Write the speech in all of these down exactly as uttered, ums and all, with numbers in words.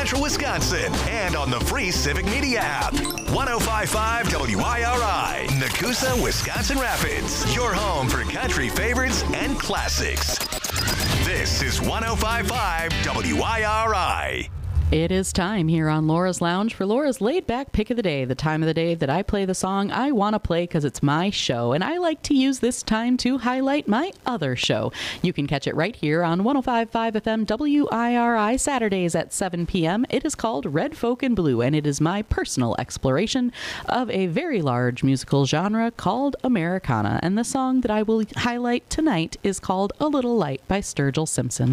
Central Wisconsin and on the free Civic Media app. one oh five point five W I R I, Nakusa, Wisconsin Rapids. Your home for country favorites and classics. This is one oh five point five W I R I. It is time here on Laura's Lounge for Laura's laid-back pick of the day, the time of the day that I play the song I want to play because it's my show, and I like to use this time to highlight my other show. You can catch it right here on one oh five point five F M W I R I Saturdays at seven p.m. It is called Red Folk and Blue, and it is my personal exploration of a very large musical genre called Americana, and the song that I will highlight tonight is called A Little Light by Sturgill Simpson.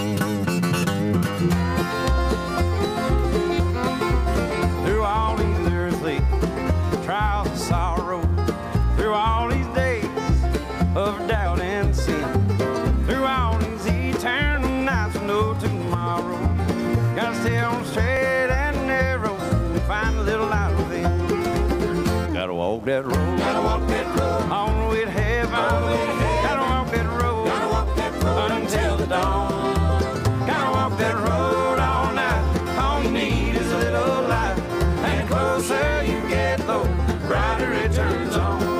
Trials of sorrow, through all these days of doubt and sin, through all these eternal nights with no tomorrow, gotta stay on straight and narrow and find a little light within. Gotta walk that road, gotta walk that road, on the way to heaven, gotta walk that road, gotta walk that road until the dawn. Gotta walk that road all night, all you need is a little light, and the closer you get though, brighter it turns on.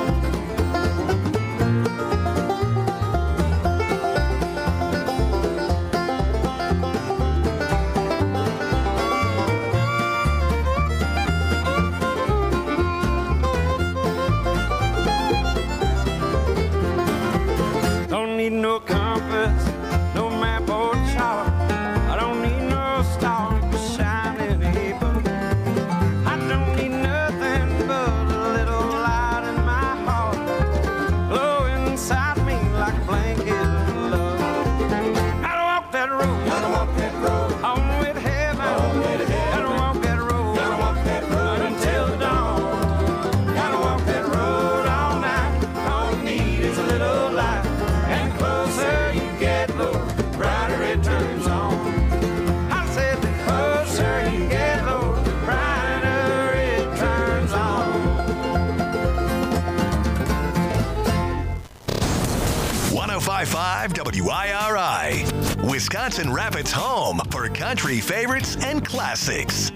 Don't need no compass, no map or chart. I don't need no star to shine in a book. I don't need nothing but a little light in my heart, glowing inside me like a blanket of love. Gotta walk that road, gotta walk that road, on the way to heaven, on the way to heaven. Gotta walk that road, gotta walk that road until the dawn. Gotta walk that road all night, all you need is a little light, and the closer you get, the brighter it turns on. I said the closer you get, the brighter it turns on. one oh five point five W I R I, Wisconsin Rapids' home for country favorites and classics.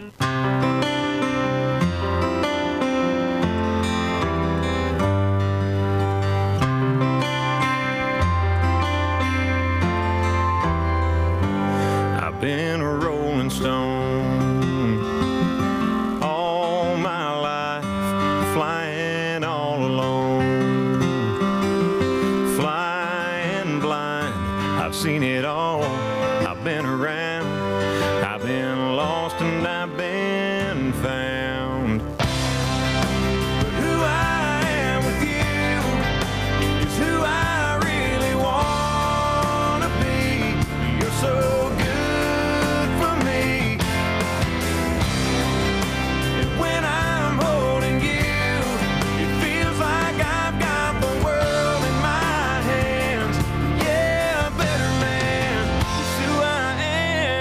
I've been a rolling stone all my life, flying all alone, flying blind. I've seen it all, I've been around, I've been lost and I've been found. But who I am with you is who I really wanna be. You're so good for me, and when I'm holding you, it feels like I've got the world in my hands. Yeah, a better man is who I am.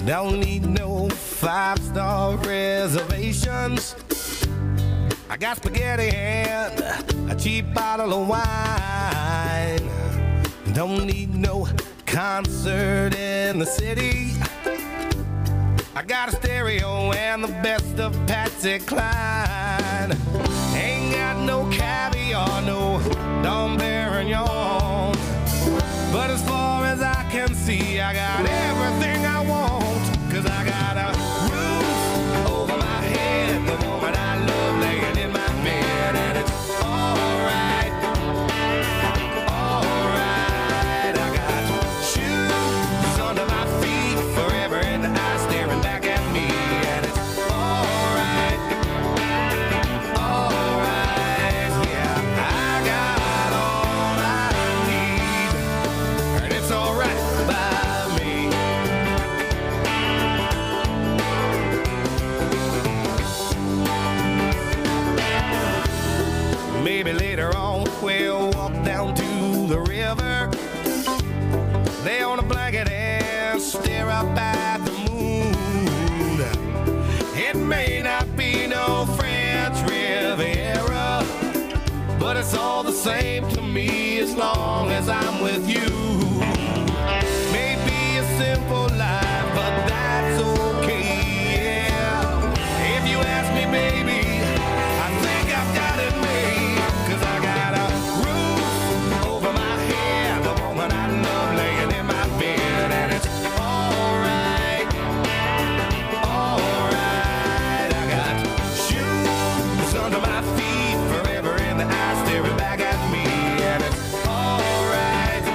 Don't need no five-star reservations. I got spaghetti and a cheap bottle of wine. Don't need no concert in the city. I got a stereo and the best of Patsy Cline. Ain't got no caviar, no Dom Perignon. But as far as I can see, I got everything I want. Cause I got a roof over my head, the woman I love laying in my bed. And it's alright, alright. I got shoes under my feet, forever in the eye staring back at me. And it's alright, alright. Yeah, I got all I need, and it's alright by me. Maybe later on we'll walk down to the river, lay on a blanket and stare up at the moon. It may not be no French Riviera, but it's all the same to me as long as I'm with you. Maybe a simple life, but that's okay, yeah. If you ask me, baby, I think I've got it made. Cause I got a roof over my head, the woman I love laying in my bed. And it's alright, alright. I got shoes under my feet, forever in the eye staring back at me. And it's alright,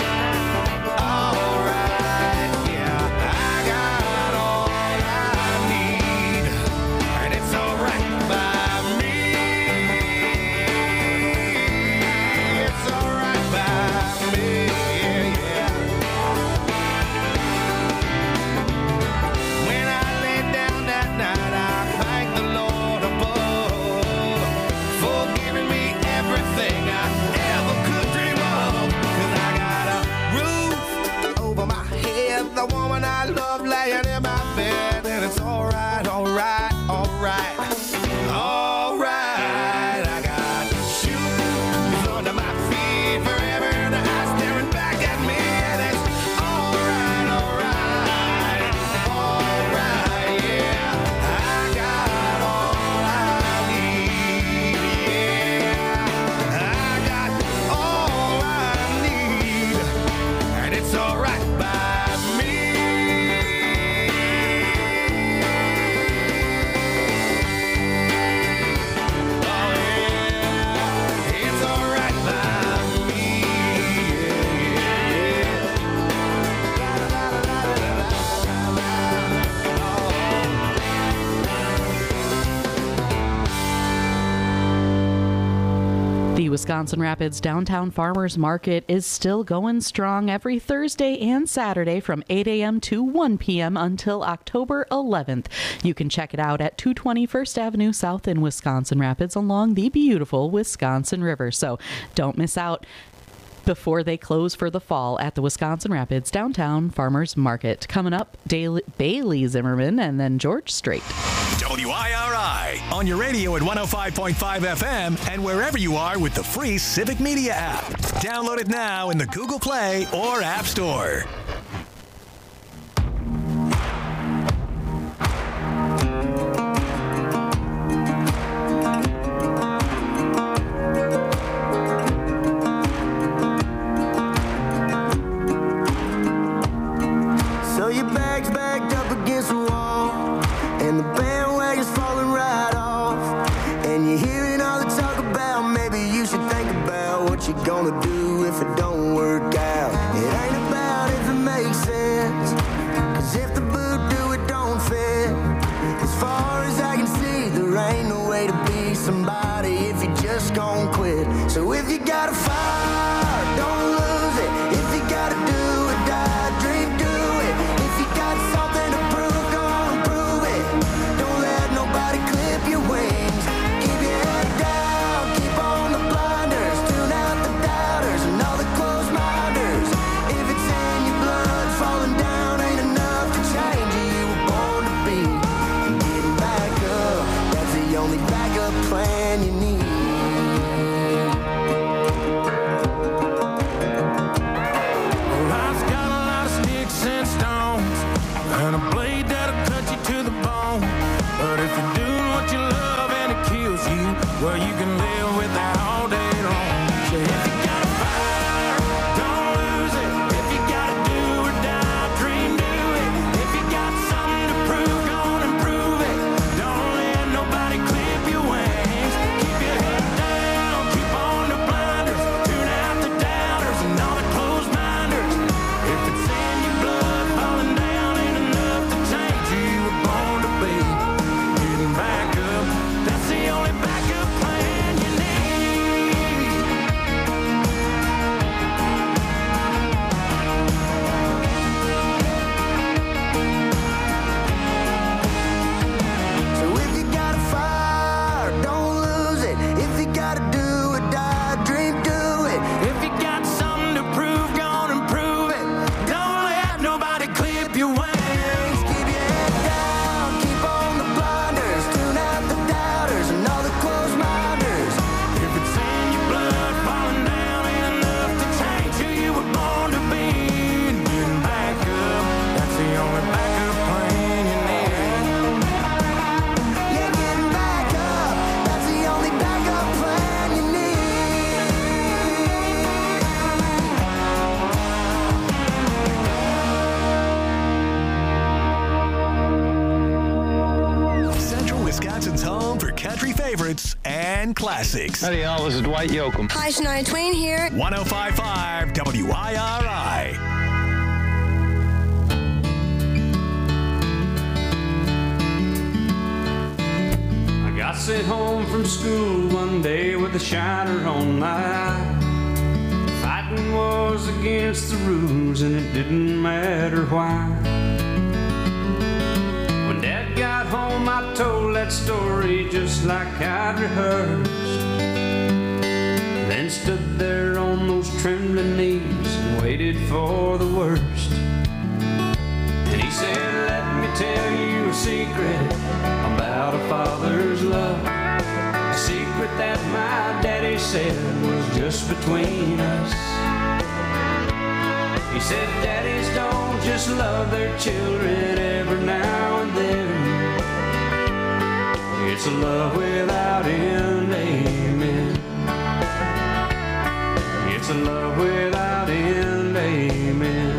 alright. Yeah, I got all I need, and it's alright by me. It's alright by me, yeah. When I lay down that night, I thank the Lord above for giving me everything I ever could dream of. Cause I got a roof over my head, the woman I love laying in my bed. And it's alright, alright, alright, alright. I got shoes under my feet, forever in the eye staring back at me. And it's alright, alright, alright, yeah. I got all I need, yeah. I got all I need, and it's alright by me. Oh yeah, it's alright by me, yeah, The Wisconsin Rapids Downtown Farmers Market is still going strong every Thursday and Saturday from eight a.m. to one p.m. until October eleventh. You can check it out at two twenty First Avenue South in Wisconsin Rapids along the beautiful Wisconsin River. So don't miss out before they close for the fall at the Wisconsin Rapids Downtown Farmers Market. Coming up, Daily, Bailey Zimmerman and then George Strait. W I R I on your radio at one oh five point five F M and wherever you are with the free Civic Media app. Download it now in the Google Play or App Store. So your bag's backed up against the wall, and the bandwagon's falling right off. And you're hearing all the talk about maybe you should think about what you're gonna do if it don't work out. It ain't about information. favorites and classics. Howdy, y'all. This is Dwight Yoakam. Hi, Shania Twain here. one oh five point five W I R I. I got sent home from school one day with a shiner on my eye. Fighting was against the rules and it didn't matter why. When Dad got home I told that story just like I'd rehearsed. Then stood there on those trembling knees and waited for the worst. And he said, let me tell you a secret about a father's love. A secret that my daddy said was just between us. He said, daddies don't just love their children every now and then. It's a love without end, amen. It's a love without end, amen.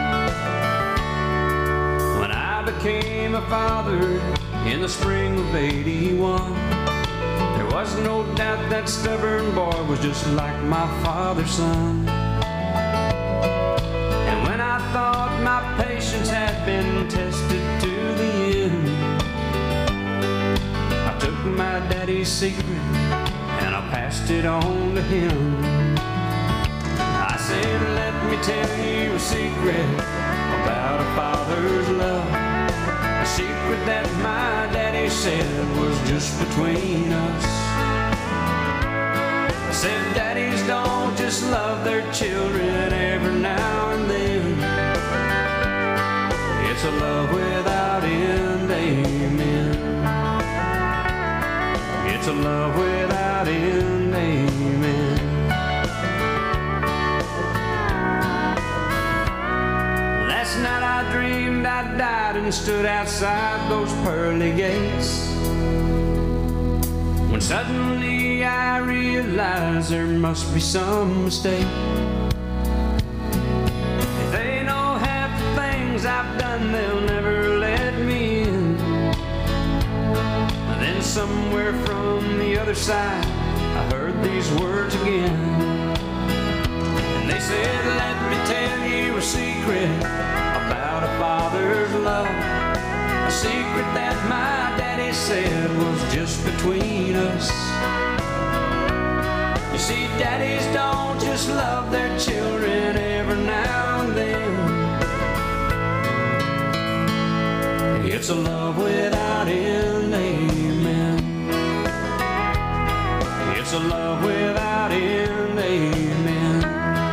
When I became a father in the spring of eighty-one, there was no doubt that stubborn boy was just like my father's son. And when I thought my patience had been tested to the end, I took my daddy's secret and I passed it on to him. I said, let me tell you a secret about a father's love. A secret that my daddy said was just between us. I said, daddies don't just love their children every now and then. It's a love without end, amen. It's a love without end, amen. Last night I dreamed I died and stood outside those pearly gates, when suddenly I realized there must be some mistake. If they know half the things I've done, they'll never let me in. Then somewhere from the other side I heard these words again. And they said, let me tell you a secret about a father's love. A secret that my daddy said was just between us. You see, daddies don't just love their children every now and then. It's a love without end, amen. It's a love without end, amen.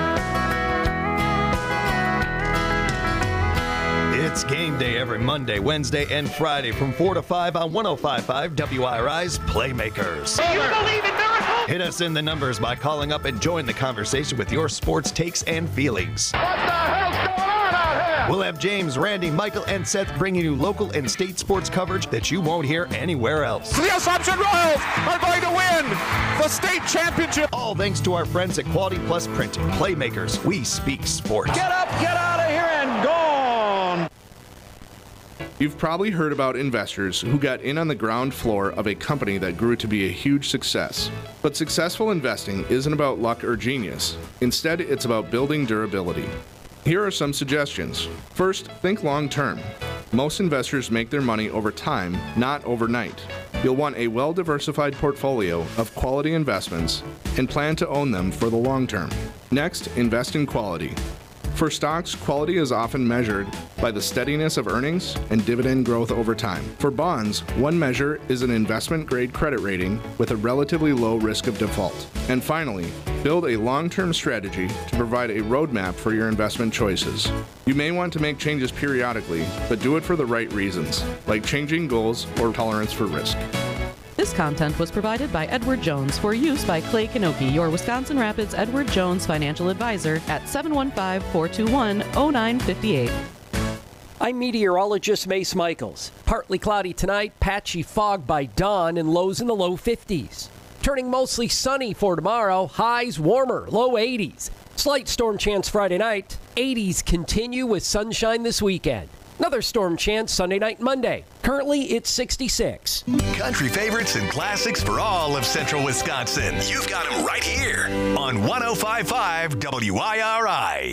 It's game day every Monday, Wednesday, and Friday from four to five on one oh five point five W I R I's Playmakers. You believe in miracles? Hit us in the numbers by calling up and join the conversation with your sports takes and feelings. What the hell's going on out here? We'll have James, Randy, Michael, and Seth bringing you local and state sports coverage that you won't hear anywhere else. The Assumption Royals are going to win the state championship. All thanks to our friends at Quality Plus Printing. Playmakers, we speak sports. Get up, get out of here, and gone. You've probably heard about investors who got in on the ground floor of a company that grew to be a huge success. But successful investing isn't about luck or genius. Instead, it's about building durability. Here are some suggestions. First, think long term. Most investors make their money over time, not overnight. You'll want a well-diversified portfolio of quality investments and plan to own them for the long term. Next, invest in quality. For stocks, quality is often measured by the steadiness of earnings and dividend growth over time. For bonds, one measure is an investment-grade credit rating with a relatively low risk of default. And finally, build a long-term strategy to provide a roadmap for your investment choices. You may want to make changes periodically, but do it for the right reasons, like changing goals or tolerance for risk. This content was provided by Edward Jones for use by Clay Kanoki, your Wisconsin Rapids Edward Jones financial advisor at seven one five, four two one, zero nine five eight. I'm meteorologist Mace Michaels. Partly cloudy tonight, patchy fog by dawn, and lows in the low fifties. Turning mostly sunny for tomorrow, highs warmer, low eighties. Slight storm chance Friday night, eighties continue with sunshine this weekend. Another storm chance Sunday night and Monday. Currently, it's sixty-six. Country favorites and classics for all of central Wisconsin. You've got them right here on one oh five point five W I R I.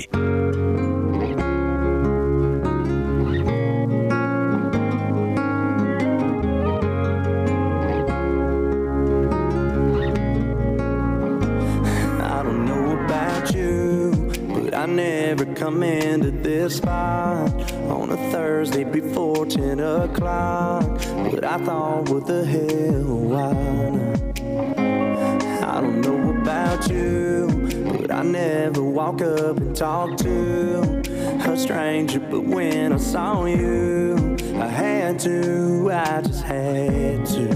I never come into this spot on a Thursday before ten o'clock. But I thought, what the hell, why not? I don't know about you, but I never walk up and talk to a stranger. But when I saw you, I had to, I just had to.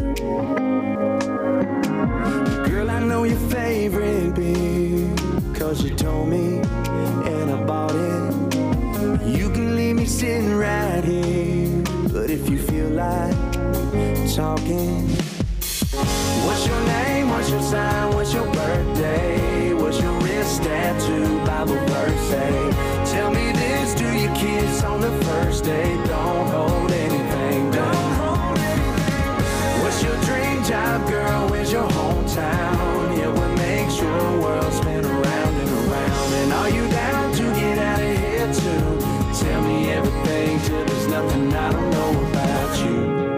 Girl, I know your favorite beer, 'cause you told me, and I bought it. You can leave me sitting right here, but if you feel like talking, what's your name, what's your sign, what's your birthday, what's your wrist tattoo, Bible verse say? Tell me this, do you kiss on the first date? Don't hold anything down. What's your dream job, girl, where's your hometown? Yeah, what makes your world spin around and around? And are you down to get out of here too? Tell me everything till there's nothing I don't know about you.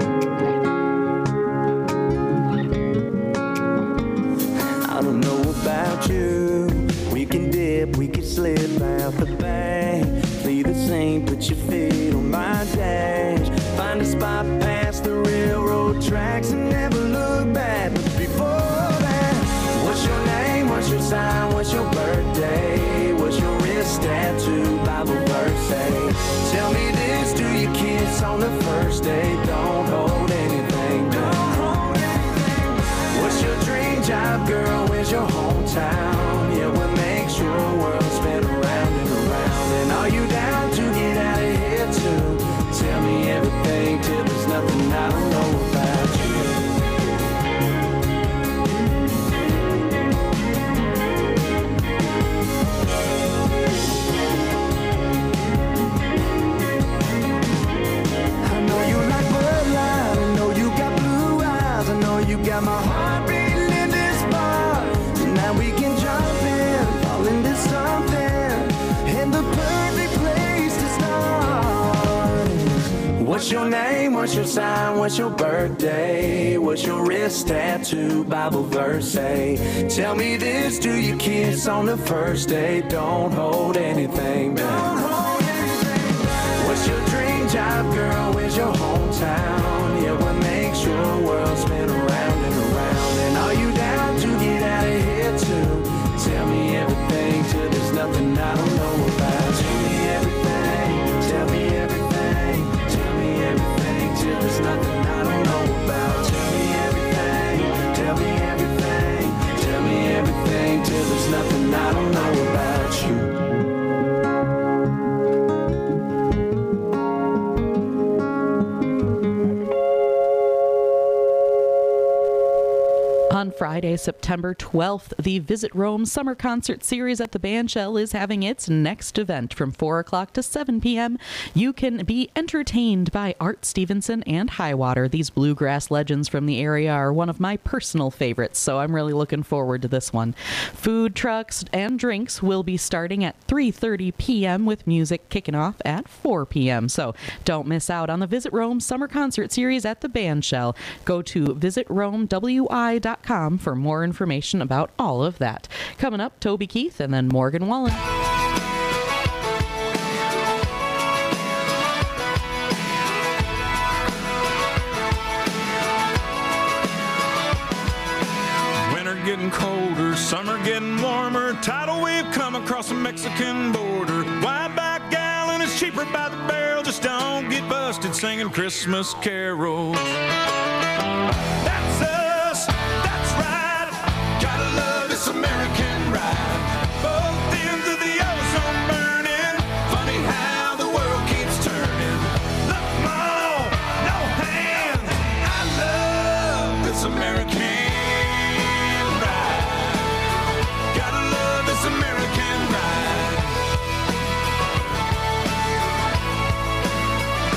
I don't know about you. We can dip, we can slip out the bank, leave the scene, put your feet on my dash, find a spot past the railroad tracks and never look back. But before that, what's your name, what's your sign, what's your birthday, what's your wrist tattoo, Bible verse say? Tell me this, do you kiss on the first date? Don't hold anything down. What's your dream job, girl, where's your hometown? Yeah, what makes your world spin around and around? And are you down to get out of here too? Tell me everything till there's nothing I don't know about you. You got my heart beating in this bar. Tonight we can jump in, fall into something, and the perfect place to start. What's your name, what's your sign, what's your birthday, what's your wrist tattoo, Bible verse say? Tell me this, do you kiss on the first date? Don't hold anything back. What's your dream job, girl, where's your hometown? Yeah, what makes your world spin around and around? And are you down to get out of here too? Tell me everything till there's nothing I don't know about. Tell me everything, tell me everything, tell me everything till there's nothing I don't know about. Tell me everything, tell me everything, tell me everything till there's nothing I don't know about you. On Friday, September twelfth, the Visit Rome Summer Concert Series at the Bandshell is having its next event from four o'clock to seven p.m. You can be entertained by Art Stevenson and Highwater. These bluegrass legends from the area are one of my personal favorites, so I'm really looking forward to this one. Food trucks and drinks will be starting at three thirty p.m. with music kicking off at four p.m. So don't miss out on the Visit Rome Summer Concert Series at the Bandshell. Go to visit rome w i dot com for more information about all of that. Coming up, Toby Keith and then Morgan Wallen. Winter getting colder, summer getting warmer, tidal wave come across the Mexican border. Wide back gallon is cheaper by the barrel, just don't get busted singing Christmas carols. That's us, that's right, gotta love this American ride. Both ends of the ozone burning, funny how the world keeps turning. Look, Mom, no hands, I love this American ride. Gotta love this American ride.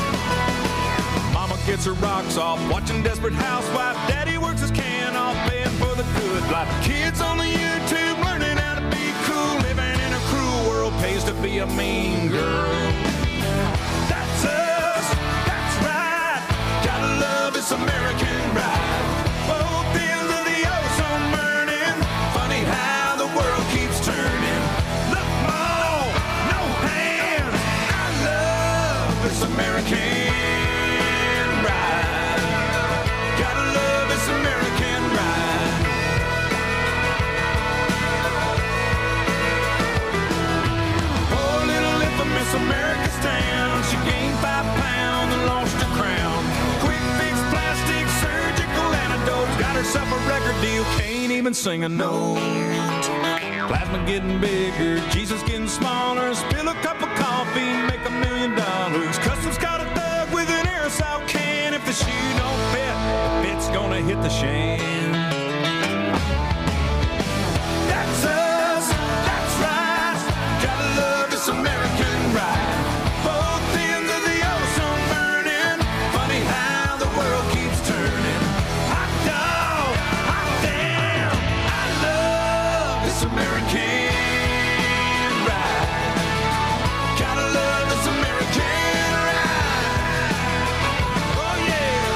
gets her rocks off. Watching Desperate Housewife, daddy works his can off, paying for the good life. Kids on the YouTube learning how to be cool, living in a cruel world pays to be a mean girl. That's us, that's right. Gotta love this American ride. Both ends of the ozone burning. Funny how the world keeps turning. Look, Mom, no hands. I love this American ride. Gotta love this American ride. Poor little infamous America's town. She gained five pounds and lost her crown. Quick fix, plastic, surgical antidotes. Got herself a record deal, can't even sing a note. Plasma getting bigger, Jesus getting smaller. Spill a cup of coffee, make a million dollars. Customs caught a thug with an aerosol can. If the shoe don't fit, the fit's gonna hit the shan. That's us, that's right. Gotta love this American ride. Both ends of the ozone burning. Funny how the world keeps turning. Hot dog, hot damn. I love this American ride. Gotta love this American ride. Oh yeah.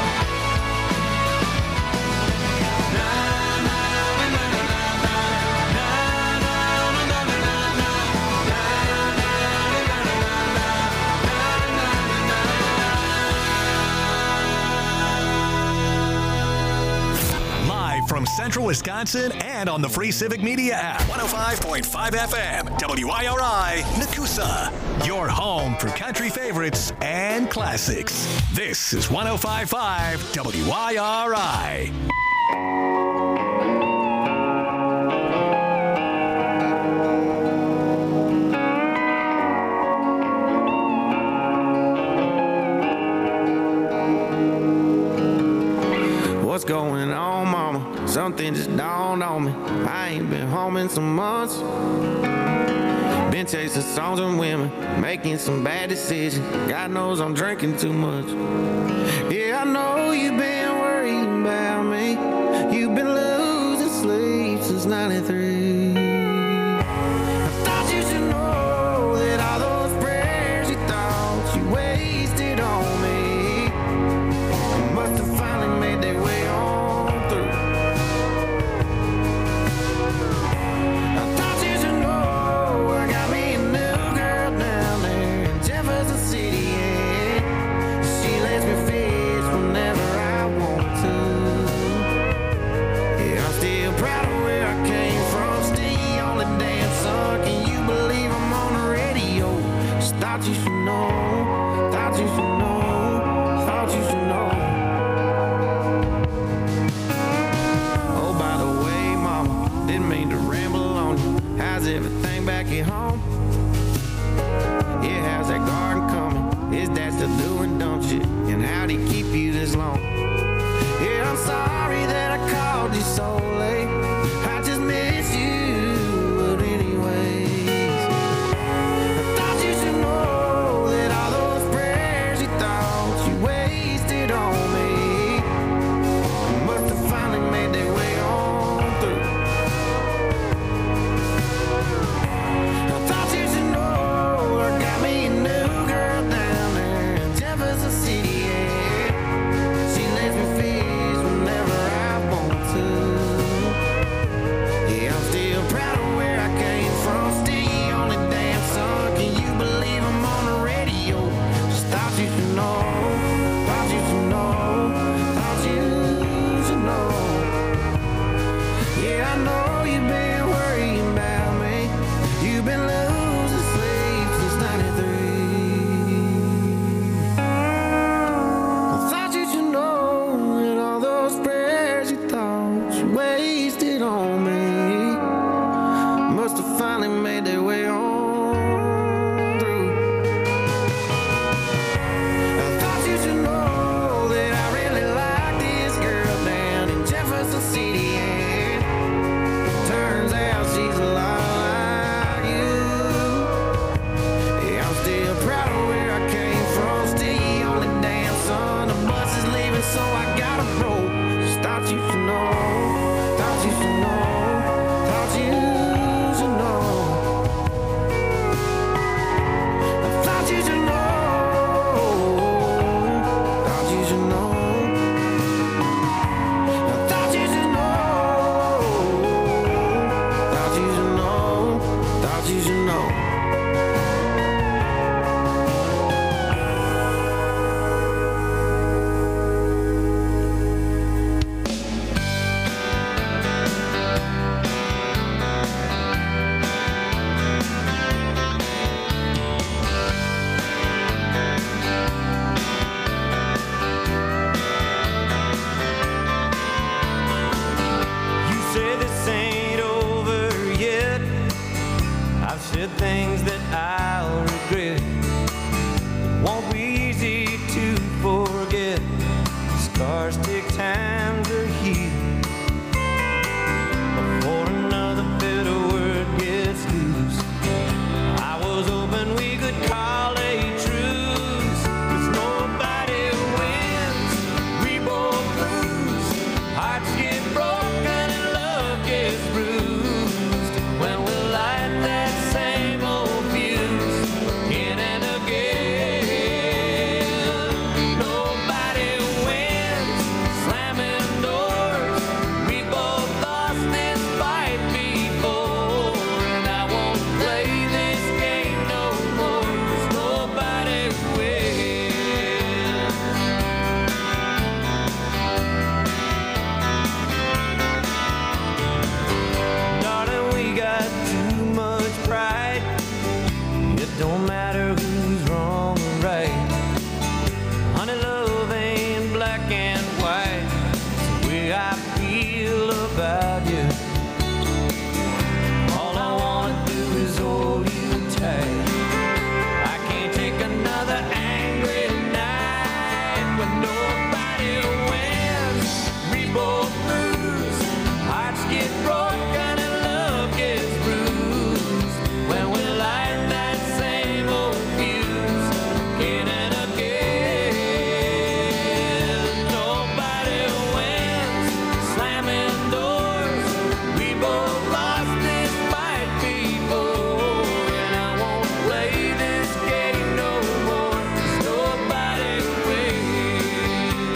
Na na na na na na na na na na na na Live from Central Wisconsin and on the Free Civic Media app. one oh five point five F M, W I R I, Nakusa. Your home for country favorites and classics. This is one oh five point five W I R I. What's going on, mama? Something just dawned on me. I ain't been home in some months. Been chasing songs and women, making some bad decisions. God knows I'm drinking too much. Yeah, I know you've been worried about me. You've been losing sleep since ninety-three. I thought you should know that all those prayers you thought you wasted on me must have finally made their way on through. I thought you should know I got me a new girl down there in Jefferson City, yeah. She lets me fish whenever I want to. Yeah, I'm still proud of where I came from. Still on the damn sun. Can you believe I'm on the radio? Just thought you should know. Thought you should know. Thought you should know. Oh, by the way, mama, didn't mean to ramble on you. How's everything back at home? Yeah, how's that garden coming? Is that still doing, don't you? And how'd he keep you this long? Yeah, I'm sorry that I called you so late. I just miss you, but anyways, I thought you should know that all those prayers you thought you wasted on me must have finally made their way on through. I thought you should know I got me a new girl down there in Jefferson City, yeah. She lets me fish whenever I want to. matter who's wrong or right. Honey, love ain't black and white. It's the way I feel about you. All I wanna do is hold you tight. I can't take another angry night when nobody wins. We both lose. Hearts get broken and love gets bruised when we light that same old fuse again and again. Nobody wins. Slamming doors. We both lost this fight before, and I won't play this game no more. 'Cause nobody wins.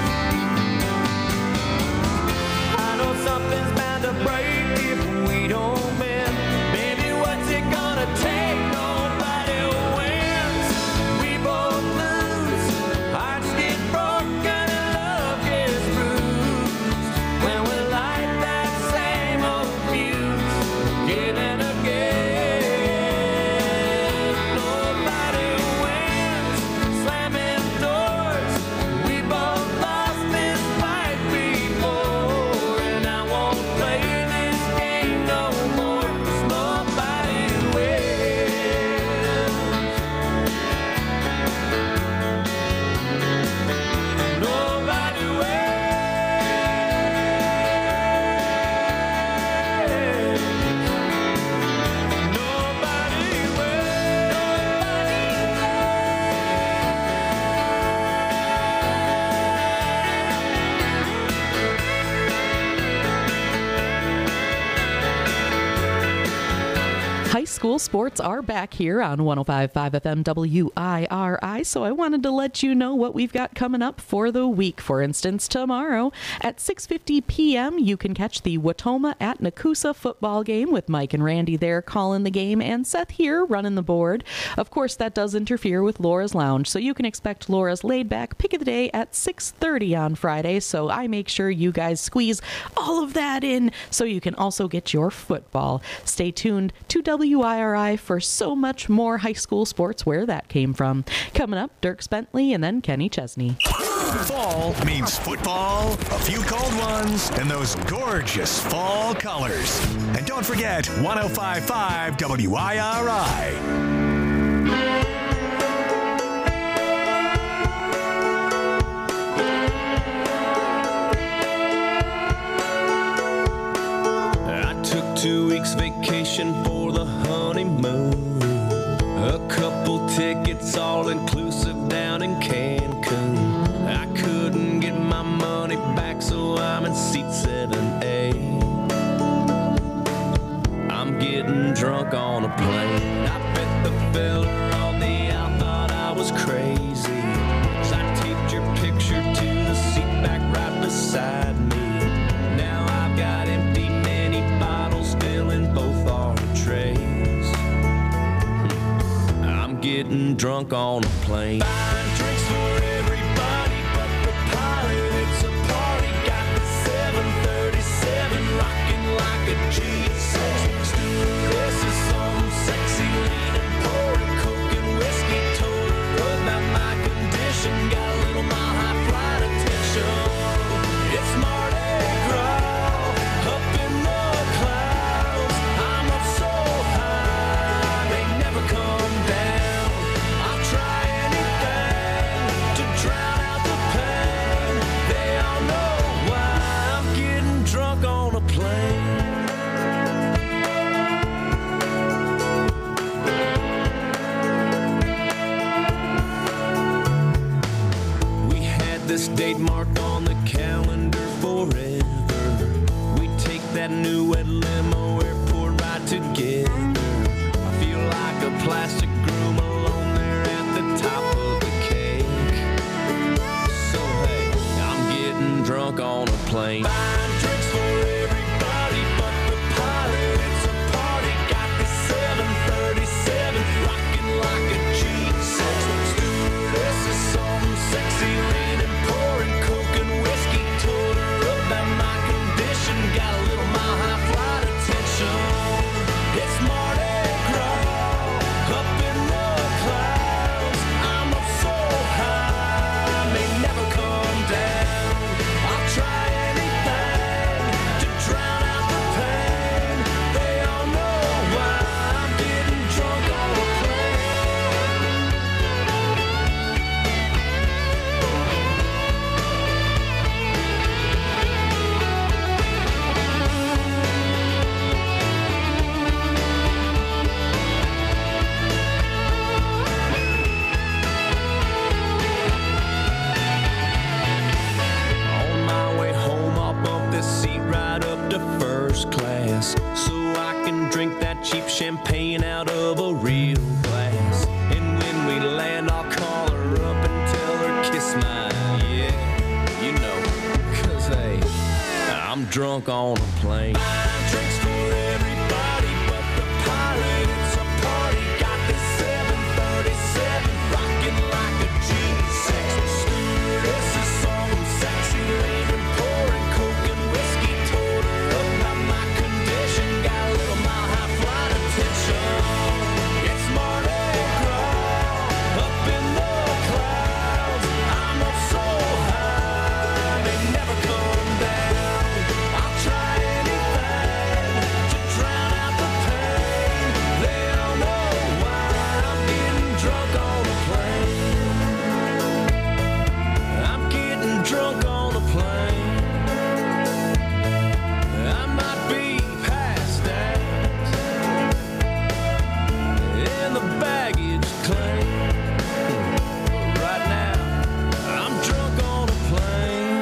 I know something's bound to break if we don't bend. Baby, what's it gonna take? Nobody wins. We both lose. Hearts get broken and love gets bruised when we light that same old fuse again and again. Nobody wins. Slamming doors. We both lost this fight before, and I won't play this game no more. 'Cause nobody wins. Nobody wins. Nobody High school sports are back here on one oh five point five F M W I R I, so I wanted to let you know what we've got coming up for the week. For instance, tomorrow at six fifty p.m. you can catch the Watoma at Nakusa football game with Mike and Randy there calling the game and Seth here running the board. Of course, that does interfere with Laura's Lounge, so you can expect Laura's laid-back pick of the day at six thirty on Friday, so I make sure you guys squeeze all of that in so you can also get your football. Stay tuned to W I R I for so much more high school sports where that came from. Coming up, Dirk Bentley and then Kenny Chesney. Fall means football, a few cold ones, and those gorgeous fall colors. And don't forget one oh five point five W I R I. Two weeks vacation for the honeymoon. A couple tickets all inclusive down in Cancun. I couldn't get my money back, so I'm in seat seven A. I'm getting drunk on a plane. I bet the fella on the out thought I was crazy, 'cause I taped your picture to the seat back right beside me. Now I've got empty mini bottles filling both our trays. I'm getting drunk on a plane. Buying drinks for everybody but the pilot. It's a party. Got the seven thirty-seven rocking like a G six. Stewardess is some sexy leaning, pouring coke and whiskey. Told her about my condition. Got a little mile high flight attention. It's Mardi Gras up in the clouds. I'm up so high, they never come down. I'll try anything to drown out the pain. They all know why I'm getting drunk on a plane. We had this date marked on the calendar forever. We take that new wet limo airport ride together. I feel like a plastic groom alone there at the top of the cake. So hey, I'm getting drunk on a plane. Buying drinks for everybody but the pilot. It's a party. Got the seven thirty-seven rocking like a G six. Stewardess is some sexy leaning, pouring coke and whiskey. Told her about my condition. Got a little mile high flight attention. It's Mardi Gras up in the drunk on a plane. Buying drinks for everybody but the pilot. It's a party. Got this seven thirty-seven rocking like a G six. Stewardess is some sexy lady pouring coke and whiskey. Told her about my condition. Got a little mile high flight attention. It's Mardi Gras up in the clouds. I'm up so high they never come down. I'll try anything to drown out the pain. They don't know why I'm getting drunk on a plane. I'm getting drunk on a plane. I might be past that in the baggage claim. Right now, I'm drunk on a plane.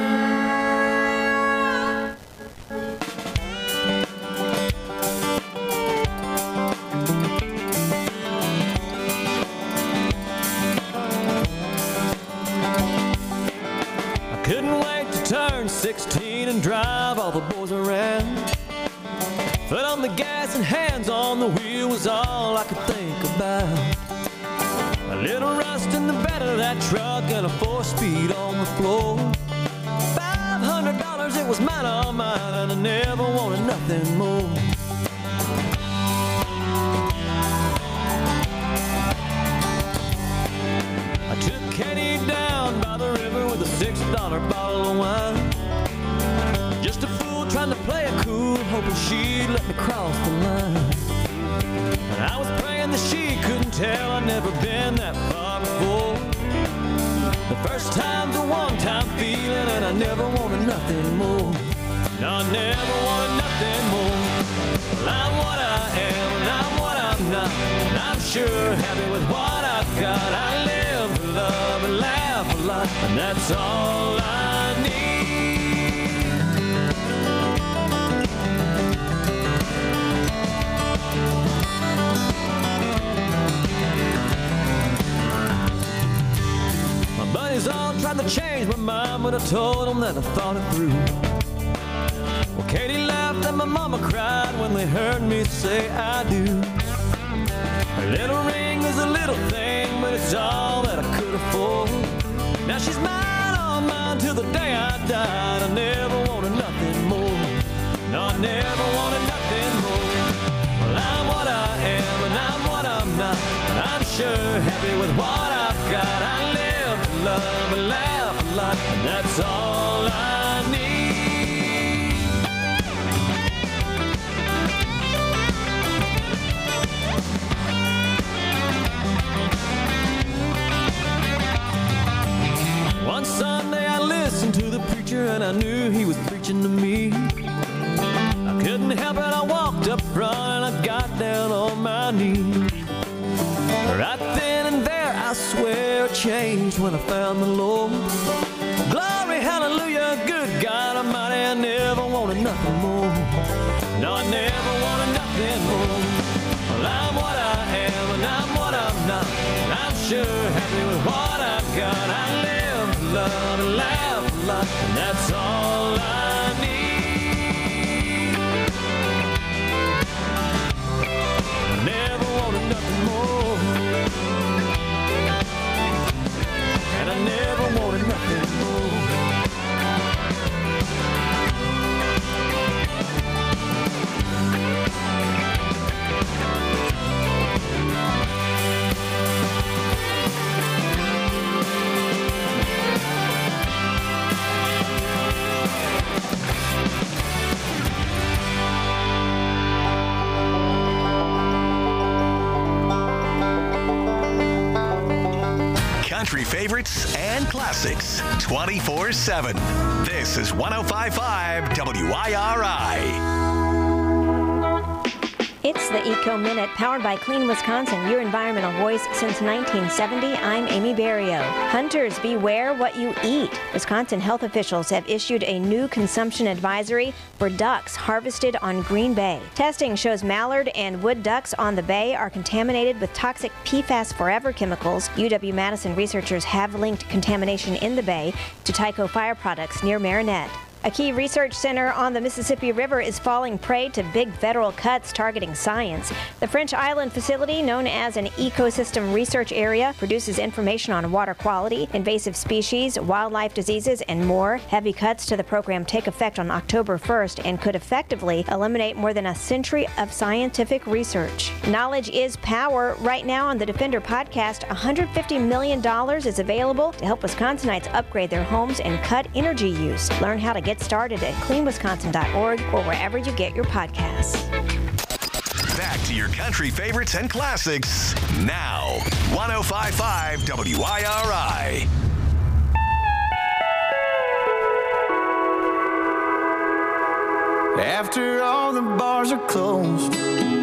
I couldn't wait to turn sixteen and drive all the boys around. Foot on the gas and hands on the wheel was all I could think about. A little rust in the bed of that truck and a four-speed on the floor. Five hundred dollars, it was mine, all mine, and I never wanted nothing more. I took Kenny down by the river with a six-dollar bottle of wine. Just a fool trying to play it cool, hoping she'd let me cross the line. And I was praying that she couldn't tell I'd never been that far before. The first time's a one-time feeling, and I never wanted nothing more. No, I never wanted nothing more. Well, I'm what I am, and I'm what I'm not. And I'm sure happy with what I've got. I live to love and laugh a lot, and that's all I need. My buddies all tried to change my mind, but I told them that I thought it through. Well, Katie laughed and my mama cried when they heard me say I do. A little ring is a little thing, but it's all that I could afford. Now she's mine, all mine, till the day I died. I never wanted nothing more. No, I never wanted nothing more. Well, I'm what I am, and I'm what I'm not. And I'm sure happy with what I've got. I live to love and laugh a lot, and that's all I need. One Sunday I listened to the preacher and I knew he was preaching to me. I couldn't help it, I walked up front and I got down on my knees. Right then and there I swear it changed when I found the Lord. Glory, hallelujah, good God Almighty, I never wanted nothing more. No, I never wanted nothing more. Well, I'm what I am and I'm what I'm not. And I'm sure happy with what I've got. I live to love and laugh a lot, and that's all I need. I never wanted nothing more, and I never wanted nothing more. Country favorites and classics twenty-four seven. This is one oh five point five W I R I. It's the Eco Minute, powered by Clean Wisconsin, your environmental voice since nineteen seventy. I'm Amy Barrio. Hunters, beware what you eat. Wisconsin health officials have issued a new consumption advisory for ducks harvested on Green Bay. Testing shows mallard and wood ducks on the bay are contaminated with toxic P FAS Forever chemicals. U W-Madison researchers have linked contamination in the bay to Tyco Fire products near Marinette. A key research center on the Mississippi River is falling prey to big federal cuts targeting science. The French Island facility, known as an ecosystem research area, produces information on water quality, invasive species, wildlife diseases, and more. Heavy cuts to the program take effect on October first and could effectively eliminate more than a century of scientific research. Knowledge is power. Right now on the Defender podcast, one hundred fifty million dollars is available to help Wisconsinites upgrade their homes and cut energy use. Learn how to get started at clean wisconsin dot org or wherever you get your podcasts. Back to your country favorites and classics now. one oh five point five W I R I. After all the bars are closed,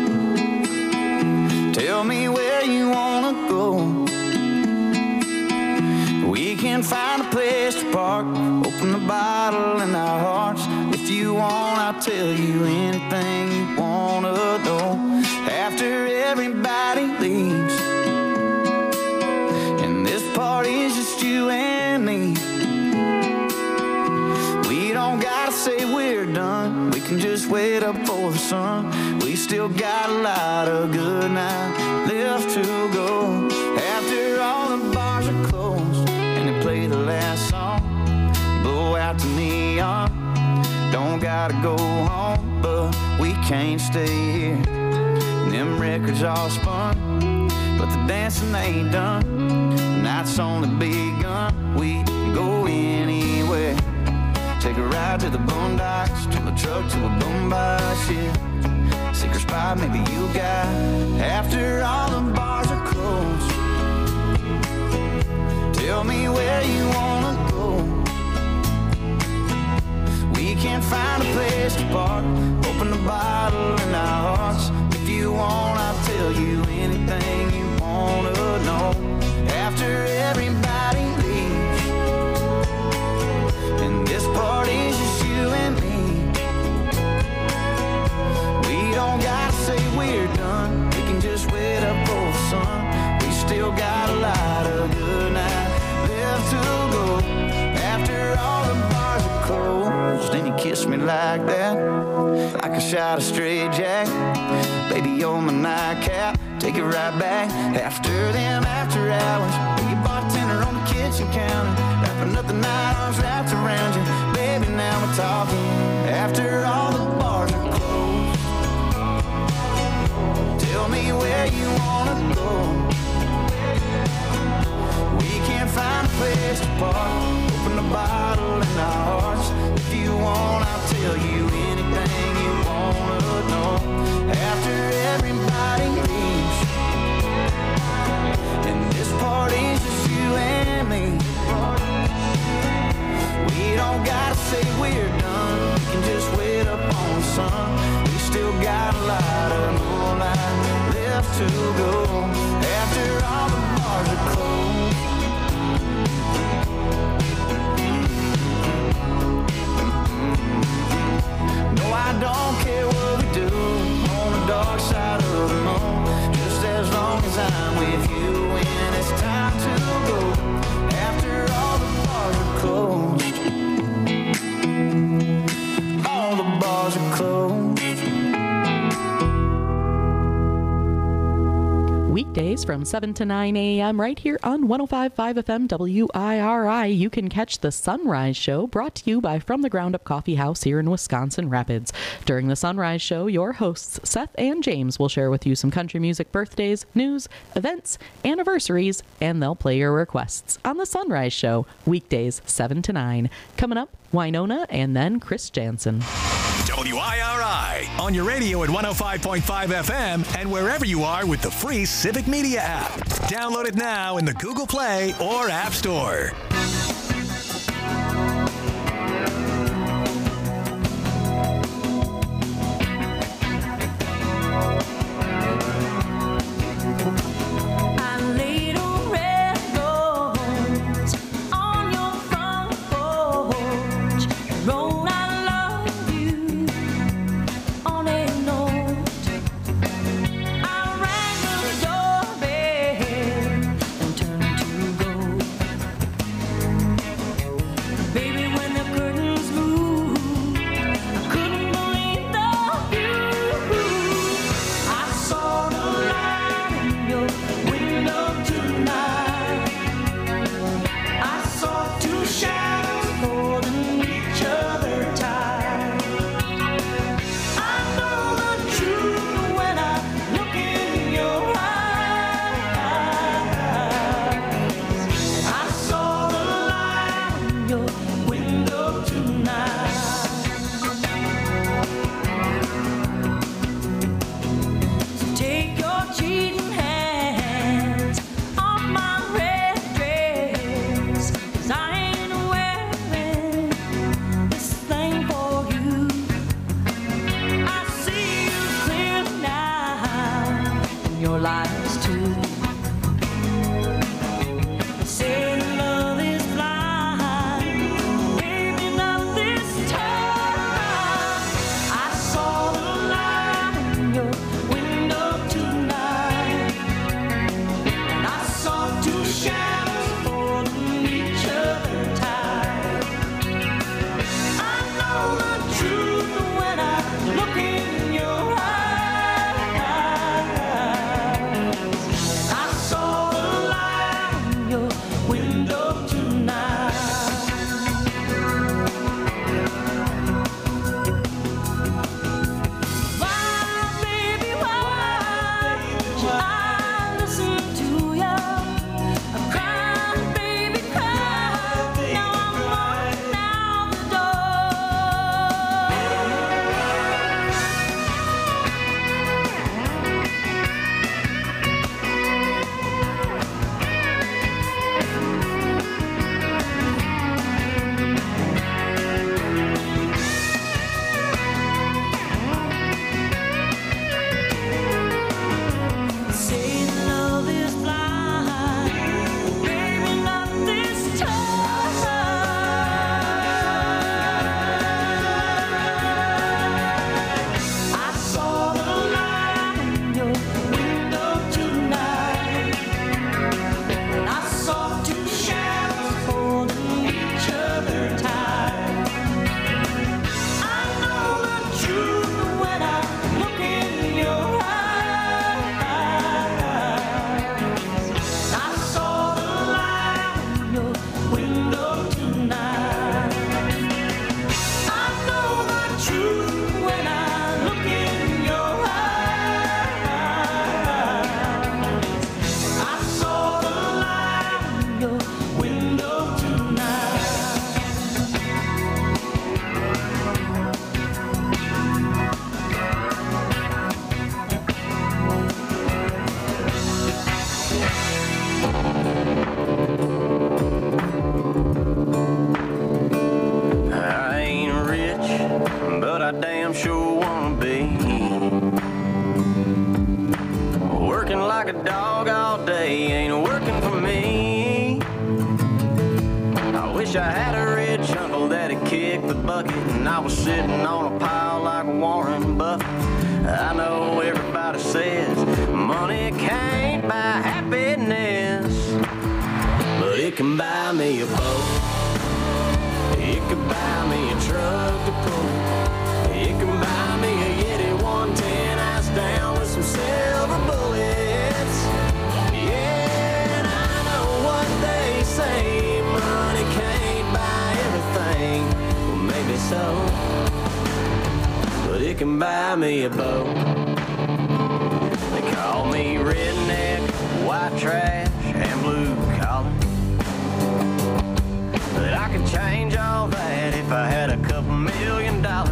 tell me where you wanna go. We can find a place to park, open the bottle in our hearts. If you want, I'll tell you anything you wanna know. After everybody leaves, and this party's just you and me, we don't gotta say we're done. We can just wait up for the sun. We still got a lot of good night left to go. After all the bars are closed and they play the last song, blow out the neon. Don't gotta go home, but we can't stay here. And them records all spun, but the dancing ain't done. The night's only begun. We can go anywhere. Take a ride to the boondocks, to the truck, to a boombox, yeah. Secret spot maybe you got. After all the bars are closed, tell me where you wanna go. We can find a place to park, open the bottle in our hearts. If you want, I'll tell you anything you wanna know. After everybody leaves, and this party's just you and me, we don't gotta say we're done. We can just wait up for the sun. We still got a lot of good night left to go. After all the bars are closed, and you kiss me like that, like a shot of straight jack. Baby, you're my nightcap, take it right back. After them after hours, be a bartender on the kitchen counter, wrapping up the night, arms wrapped around you. Baby, now we're talking. After all the bars are closed, tell me where you wanna go. We can't find a place to park, open the bottle in our hearts. If you want, I'll tell you anything you wanna know. After everybody leaves, and this party's just you and me, we don't gotta say we're done. We can just wait up on the sun. We still got a lot of moonlight left to go. After all the bars are closed, no, I don't care what we do on the dark side of the moon, just as long as I'm with you when it's time to go. After all the bars are closed, all the bars are closed. Weekdays from seven to nine a.m. right here on one oh five point five F M W I R I. You can catch the Sunrise Show, brought to you by From the Ground Up Coffee House here in Wisconsin Rapids. During the Sunrise Show, your hosts Seth and James will share with you some country music birthdays, news, events, anniversaries, and they'll play your requests on the Sunrise Show, weekdays seven to nine. Coming up, Winona and then Chris Jansen. W I R I on your radio at one oh five point five F M and wherever you are with the free Civic Media app. Download it now in the Google Play or App Store. and I was sitting on a pile like Warren Buffett. I know everybody says money can't buy happiness, but it can buy me a boat. It could buy me a truck to pull. It can buy me a Yeti one ten ice down with some silver bullets. Yeah, and I know what they say, money can't buy everything. Well, maybe so, but it can buy me a boat. They call me redneck, white trash, and blue collar, but I could change all that if I had a couple million dollars.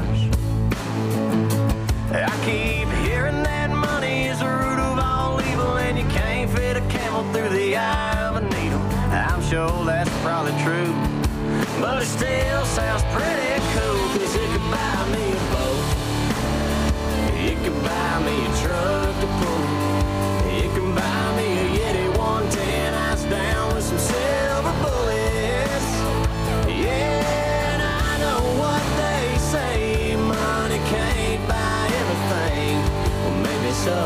I keep hearing that money is the root of all evil, and you can't fit a camel through the eye of a needle. I'm sure that's probably true, but it still sounds pretty cool, 'cause it could buy me a boat. It could buy me a truck to pull. It can buy me a Yeti one ten ice down with some silver bullets. Yeah, and I know what they say, money can't buy everything. Well, maybe so,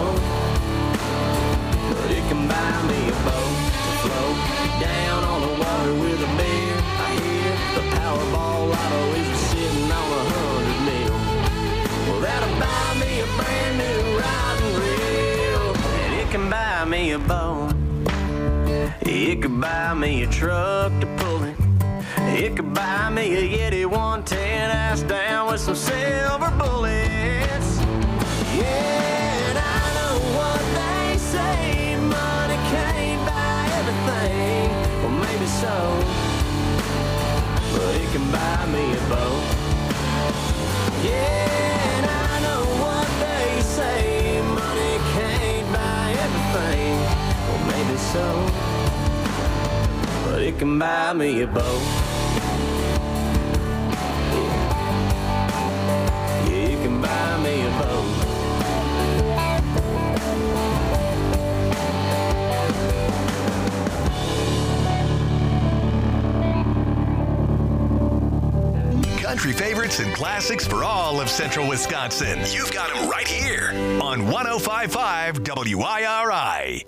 but it can buy me a boat to float down on the water with a beer. I hear the Powerball lotto is sitting on a hundred mil. Well, that'll buy me a brand new riding reel, and it can buy me a boat. It could buy me a truck to pull it. It could buy me a Yeti one ten ice down with some silver bullets. Yeah, and I know what they say, money can't buy everything. Well, maybe so, but it can buy me a boat. Yeah, and I know what they say, money can't buy everything. Well, maybe so, but it can buy me a boat. Yeah, it can buy me a boat. Country favorites and classics for all of Central Wisconsin. You've got them right here on one oh five point five W I R I.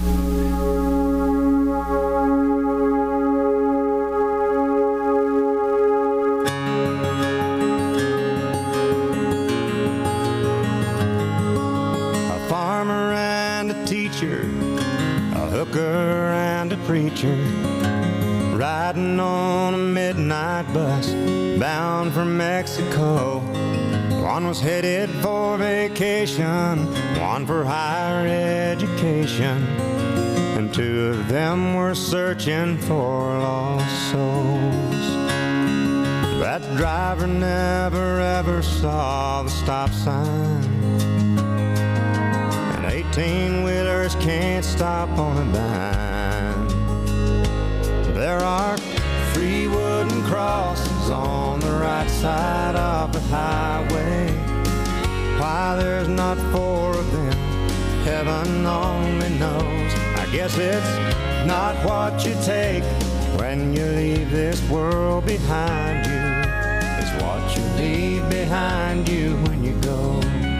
A farmer and a teacher, a hooker and a preacher, riding on a midnight bus bound for Mexico. One was headed for vacation, one for higher education, and two of them were searching for lost souls. That driver never ever saw the stop sign, and eighteen-wheelers can't stop on a dime. There are three wooden crosses on the right side of the highway. Why there's not four of them, heaven only knows. I guess it's not what you take when you leave this world behind you. It's what you leave behind you when you go.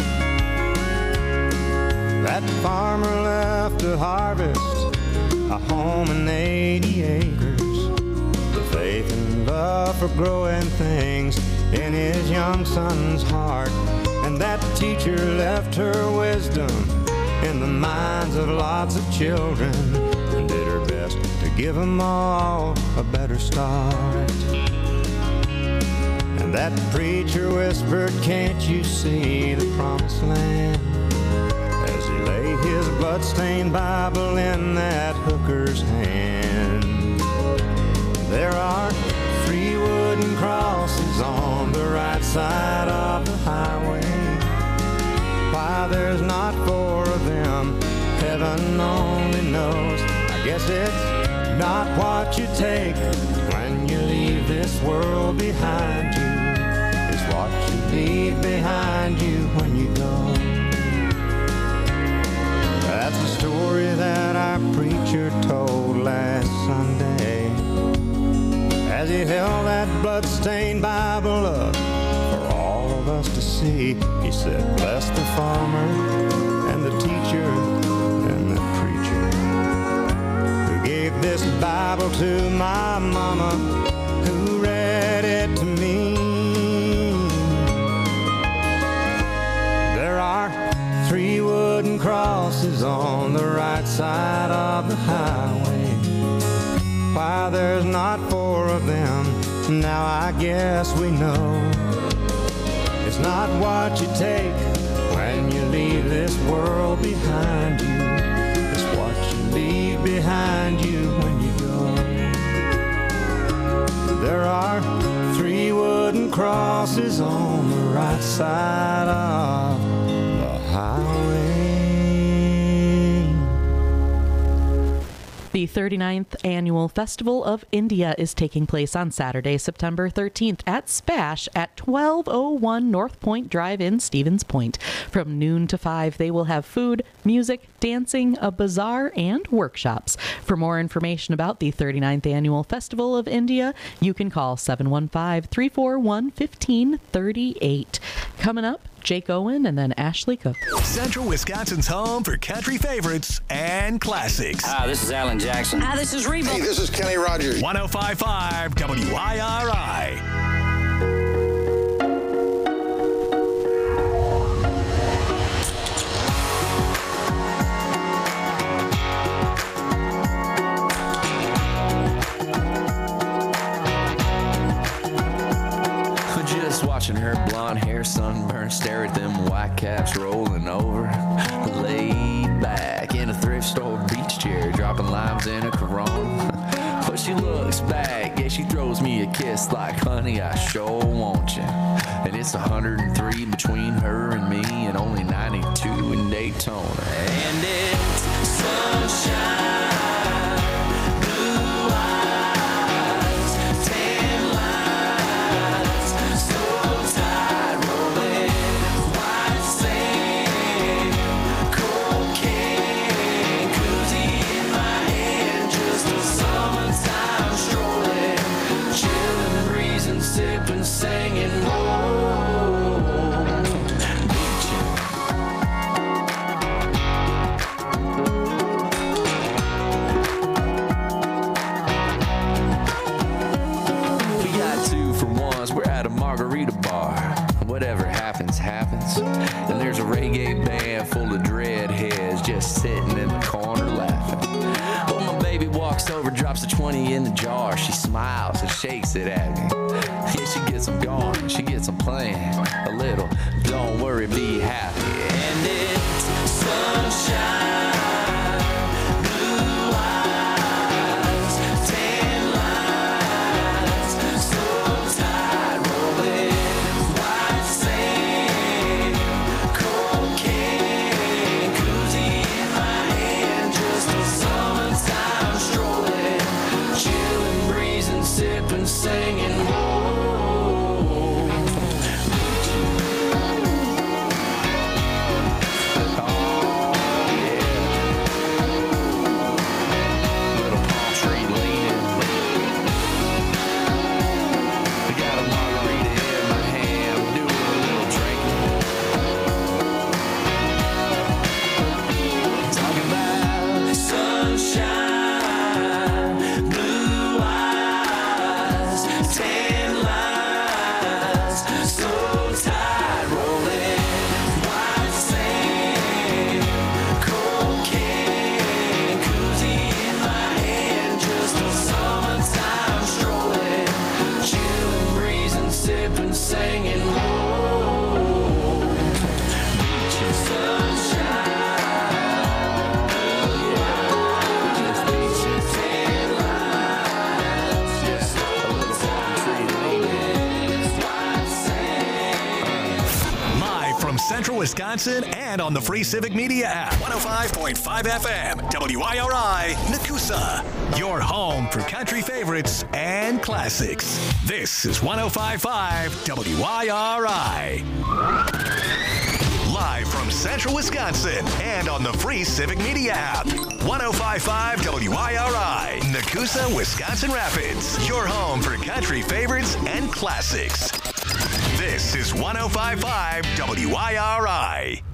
That farmer left to harvest a home and eighty acres, the faith and love for growing things in his young son's heart. And that teacher left her wisdom in the minds of lots of children, and did her best to give them all a better start. And that preacher whispered, "Can't you see the promised land?" as he laid his bloodstained Bible in that hooker's hand. There are three wooden crosses on the right side of the highway. Why there's not four of them, heaven only knows. I guess it's not what you take when you leave this world behind you. It's what you leave behind you when you go. That's a story that our preacher told last Sunday as he held that bloodstained Bible up for see. He said, bless the farmer and the teacher and the preacher who gave this Bible to my mama, who read it to me. There are three wooden crosses on the right side of the highway. Why there's not four of them, now I guess we know. It's not what you take when you leave this world behind you. It's what you leave behind you when you go. There are three wooden crosses on the right side of the highway. The thirty-ninth Annual Festival of India is taking place on Saturday, September thirteenth at Spash at twelve oh one North Point Drive in Stevens Point. From noon to five, they will have food, music, dancing, a bazaar, and workshops. For more information about the thirty-ninth Annual Festival of India, you can call seven one five, three four one, one five three eight. Coming up, Jake Owen and then Ashley Cook. Central Wisconsin's home for country favorites and classics. Hi, this is Alan Jackson. Hi, this is Reba. Hey, this is Kenny Rogers. one oh five point five W I R I. Watching her blonde hair sunburned, stare at them white caps rolling over. Laid back in a thrift store beach chair, dropping limes in a Corona. But she looks back, yeah, she throws me a kiss like, honey, I sure want you. And it's one hundred three between her and me, and only ninety-two in Daytona. And it's sunshine. Singing, oh, we got two for ones. We're at a margarita bar. Whatever happens, happens. And there's a reggae band full of dreadheads just sitting in the corner laughing. Well, my baby walks over, drops a twenty in the jar. She smiles and shakes it at me. Yeah, she gets them going, she gets them playing a little. Don't worry, be happy. And it's sunshine, blue eyes, tan lines, so tight rolling, white sand, cocaine, koozie in my hand, just a summertime strolling, chilling, breezing, sipping, singing. Central Wisconsin and on the free Civic Media app. one oh five point five F M, W I R I, Nakusa. Your home for country favorites and classics. This is one oh five point five W I R I. Live from Central Wisconsin and on the free Civic Media app. one oh five point five W I R I, Nakusa, Wisconsin Rapids. Your home for country favorites and classics. This is one oh five point five W I R I.